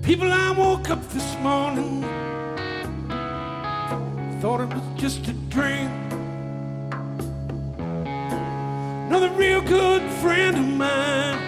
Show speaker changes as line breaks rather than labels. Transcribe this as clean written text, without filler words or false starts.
People, I woke up this morning, thought it was just a dream. Another real good friend of mine